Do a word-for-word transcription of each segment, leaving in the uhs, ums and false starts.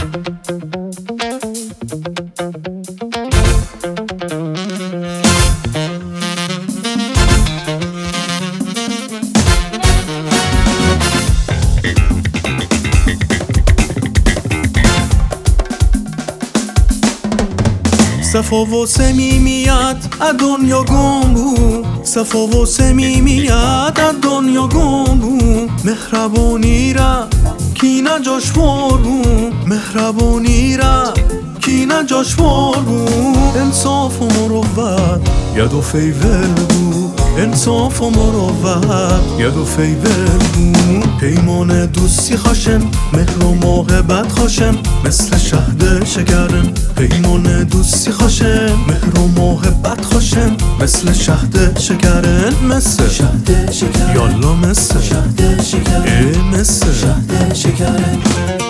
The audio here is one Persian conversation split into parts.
صفا و صمیمیت از دنیا گم بود، صفا و صمیمیت از دنیا گم بود. مهربونی را کی نجاش وار بود، مهربونی را کی نجاش وار بود. انصاف و مروت ید و فیول بود، انصاف و مروت ید و فیول بود. پیمان دوستی خاشن، مهر و محبت خاشن، مثل شهد شکرن. پیمان دوستی خاشن، مهر و محبت خاشن، مثل شهد شکرن. مثل شهد شکرن، یالا مثل شهد شکرن، ای مثل شهد شکرن.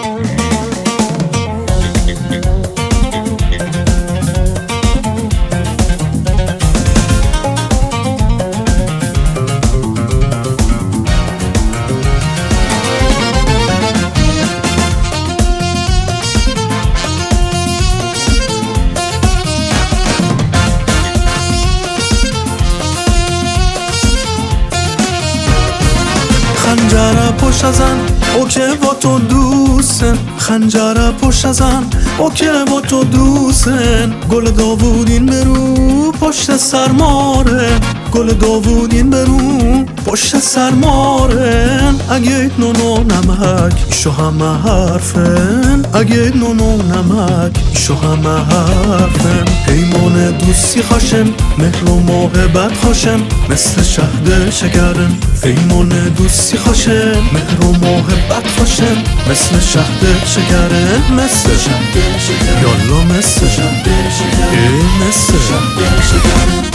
خنجره پشت ازن او که با تو دوستن، خنجره پشت ازن او که با تو دوستن. گل داوودین برو پشت سرماره، گل داوودین برو پشت سرمارن. اگه نونو نمک ایشو همه حرفن، اگه نونو نمک ایشو همه حرفن. پیمان دوستی خاشن، مهر و محبت خاشن، مثل شهد شکرن. پیمان دوستی خاشن، مهر و محبت خاشن، مثل شهد شکرن. مثل شهد شکرن، یالا مثل شهد شکرن، ای مثل شهد شکرن.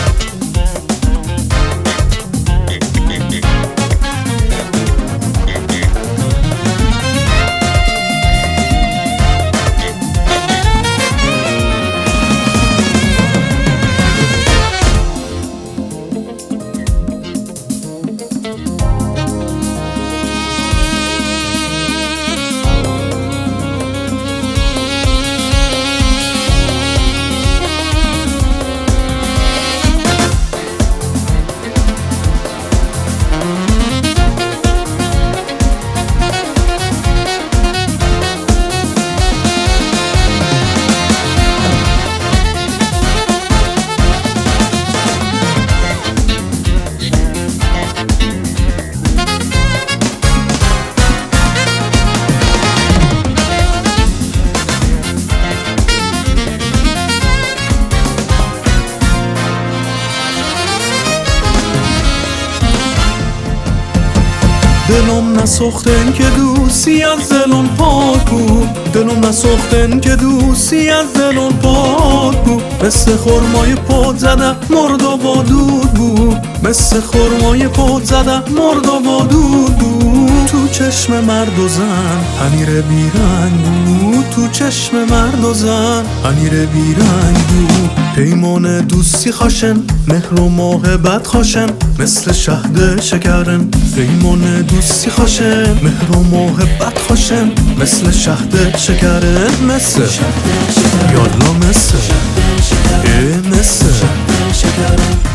دلم نسوختن که دوستی از دلم پاک بود، دلم نسوختن که دوستی از دلم پاک بود. مثل خرمای پود زده مرد و وادود بود، مثل خرمای پود زده مرد و وادود بود. تو چشم مرد و زن پنیر بیرنگ بود، تو چشم مرد و زن پنیر بیرنگ بود. پیمان دوستی خاشن، مهر و محبت خاشن، مثل شهد شکرن. پیمان دوستی خاشن، مهر و محبت خاشن، مثل شهد شکرن. مثل شهد شکرن، یالا مثل شهد شکرن، ای مثل شهد شکرن.